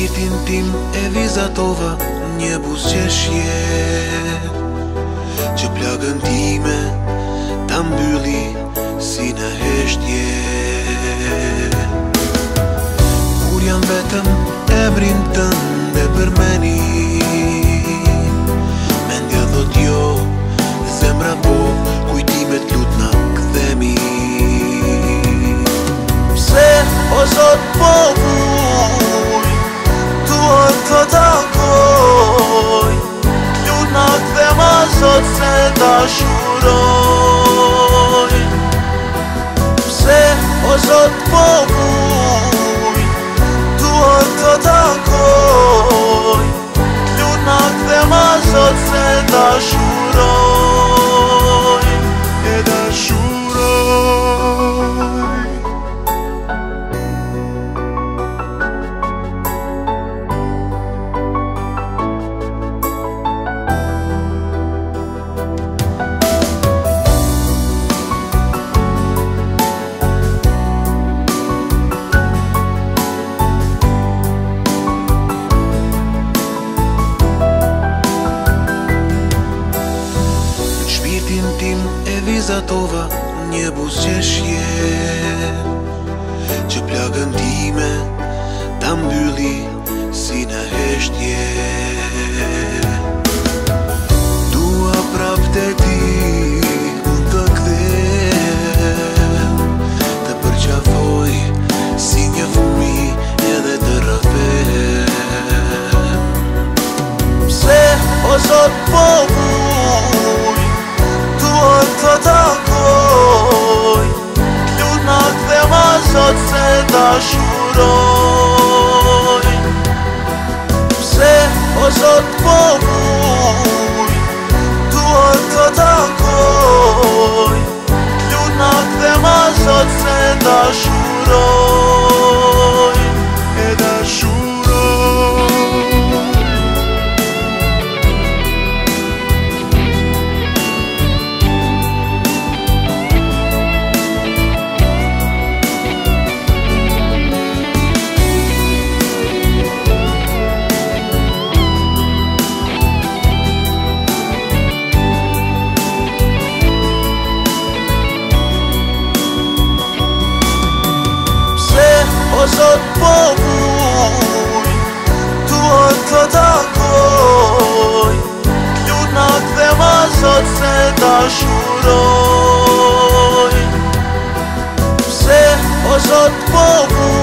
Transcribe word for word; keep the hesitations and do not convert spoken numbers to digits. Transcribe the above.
shpirtin tim e vizatova një buzëqeshje që plagën time ta mbylli si në heshtje. Kur jam vetëm emrin tënde përmeni, mendja thot jo, zemra po, kujtimet lut na kthemi. Pse o Zot po vuj, duhet të takoj, lut na kthema Zot se dashuroj. Pse o Zot po vuj, duhet të takoj, lut na kthema Zot se dashuroj, e dashuroj. Shpirtin tim e vizatova një buzëqeshje që plagën time ta mbylli si në heshtje. Dua prap te ti mund të kthem, të përqafoj si një fëmijë edhe të rrëfem. Pse o Zot po vuj, duhet të takoj, lut na kthema Zot se dashuroj. Pse o Zot po vuj, duhet të takoj, lut na kthema Zot se dashuroj, e dashuroj. O Zot po vuj, duhet të takoj, lut na kthema Zot se dashuroj. Pse o Zot po vuj,